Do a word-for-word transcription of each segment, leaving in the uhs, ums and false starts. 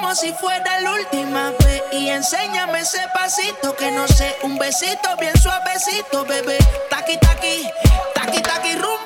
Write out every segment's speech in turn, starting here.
como si fuera la última vez y enséñame ese pasito que no sé, un besito bien suavecito, bebé. Taqui, taqui, taqui, taqui, rumba.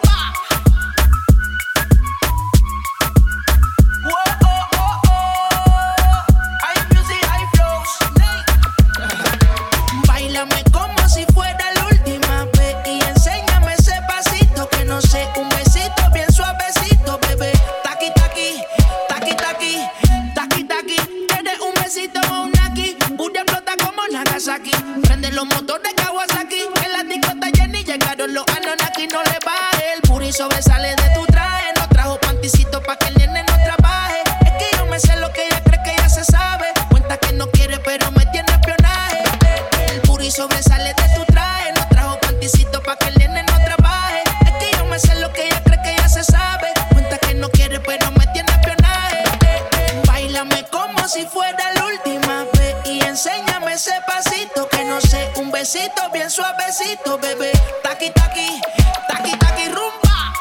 Báilame como si fuera la última vez y enséñame ese pasito que no sé, un besito bien suavecito, bebé. Taqui, taqui, taqui, taqui, taqui, taqui. ¿Quieres un besito o un aquí? Booty explota como Nagasaki. Prende los motores Kawasaki. En la discota Jenny llegaron los Anunnaki. No le baje, el booty sobresale de tu traje. No trajo panticito pa' que el nene no trabaje. Es que yo me sé lo que ella cree que ya se sabe. Cuenta que no quiere pero me tiene espionaje. Y sobresale de tu traje. No trajo panticito pa' que el nene no trabaje. Es que yo me sé lo que ella cree que ya se sabe. Cuenta que no quiere pero me tiene espionaje. Báilame como si fuera la última vez y enséñame ese pasito que no sé, un besito bien suavecito, bebé. Taqui, taqui, taqui, taqui, rumba.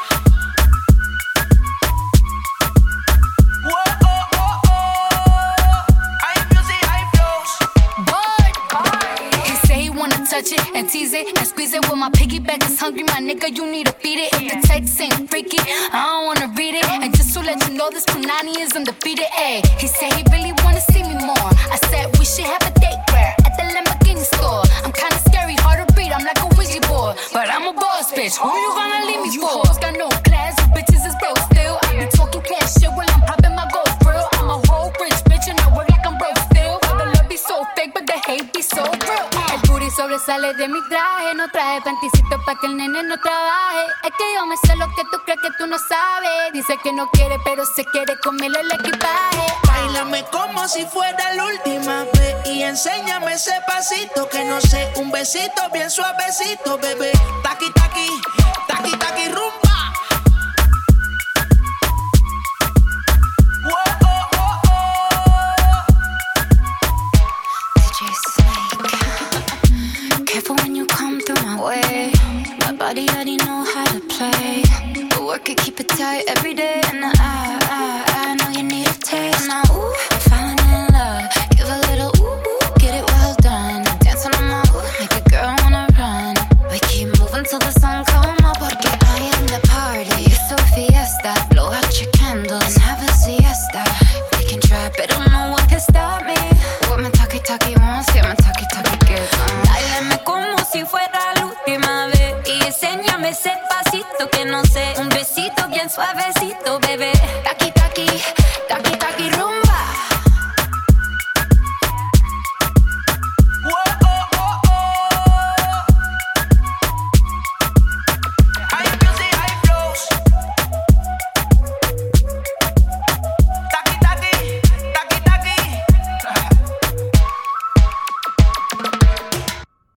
Touch it and tease it and squeeze it. When my piggyback is hungry, my nigga, you need to feed it. If the text ain't freaky, I don't wanna read it. And just to let you know, this Punani is undefeated. Ayy, he said he really wanna see me more. I said we should have a date where at the Lamborghini store. I'm kinda scary, hard to read, I'm like a Ouija board, but I'm a boss bitch. Who you gonna leave me for? Got no class, you bitches is broke still. I be talking cash shit while I'm popping my gold grill. I'm a whole rich bitch and I work like I'm broke still. The love be so fake, but the hate be so real. Sobresale de mi traje, no traje panticito pa' que el nene no trabaje. Es que yo me sé lo que tú crees que tú no sabes. Dice que no quiere, pero se quiere comerle el equipaje. Báilame como si fuera la última vez y enséñame ese pasito que no sé, un besito bien suavecito, bebé. Taqui, taqui, taqui, taqui, rumba. Careful when you come through my way. My body already know how to play. But work it, keep it tight every day. And I, I, I know you need a taste. Now, ooh, I'm falling in love. Give a little ooh, ooh, get it well done. Dancing on my ooh, make a girl wanna run. We keep moving till the sun come up. Porque I am the party. It's so fiesta. Blow out your candles and have a siesta. We can try, but don't know what can stop me. What my talkie talkie wants, yeah, my talkie talkie gets on. Como si fuera la última vez y enséñame ese pasito que no sé, un besito bien suave.